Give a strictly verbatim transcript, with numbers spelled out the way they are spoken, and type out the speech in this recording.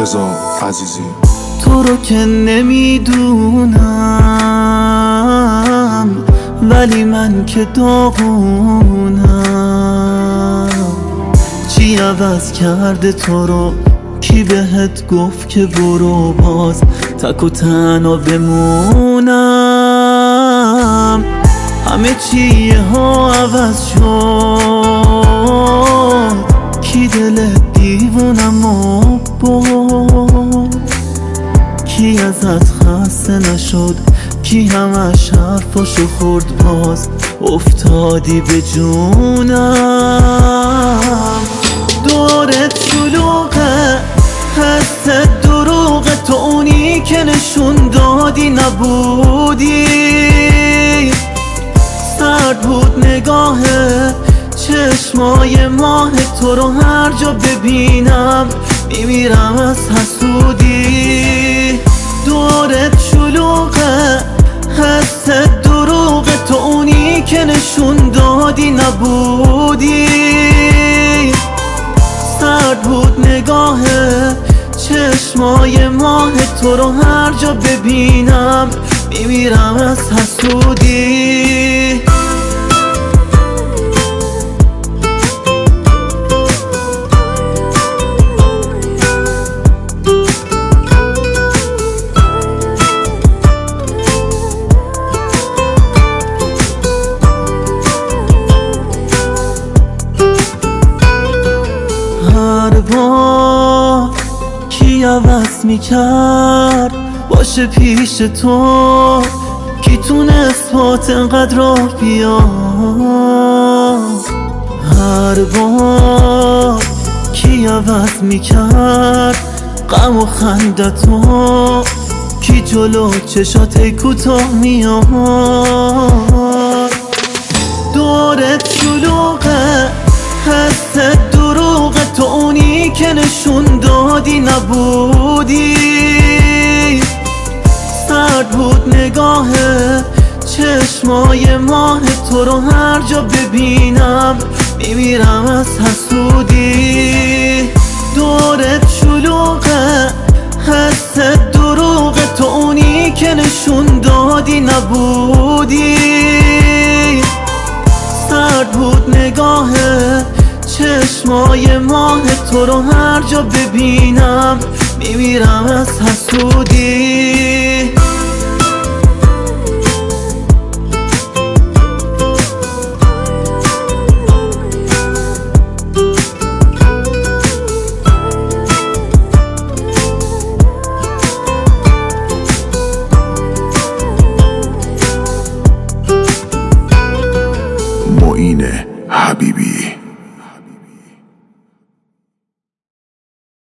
رضا عزیزی. تو رو که نمیدونم ولی من که داغونم. چی عوض کرده تو رو؟ کی بهت گفت که برو باز تک و تنها بمونم؟ همه چیه ها عوض شد، کی دل دیوونم و بود؟ کی ازت خسته نشد؟ کی همش حرفاشو خورد باز افتادی به جونم؟ دورت شلوغه، حس دروغه، تو اونی که نشون دادی نبودی. سرد بود نگاهه، چشمای ماه تو رو هر جا ببینم میمیرم از حسودی. دورت شلوغه، حس دروغه، تو اونی که نشون دادی نبودی. سرد بود نگاهه، چشمای ماه تو رو هر جا ببینم میمیرم از حسودی. هر بار کی عوض میکرد باشه پیش تو؟ کی تونست پات انقدر راه بیاد؟ هر بار کی عوض میکرد غم و خندتو؟ کی جلو چشات کوتاه میاد؟ دورت شلوغه، حس دروغه، تو اونی که نشون دادی نبودی. سرد بود نگاهه، چشمای ماه تو رو هر جا ببینم میمیرم از حسودی. دورت شلوغه، حس دروغه، تو اونی که نشون دادی نبودی. سرد بود نگاهه، چشمای ماه تو رو هر جا ببینم میمیرم از حسودی. معین حبیبی.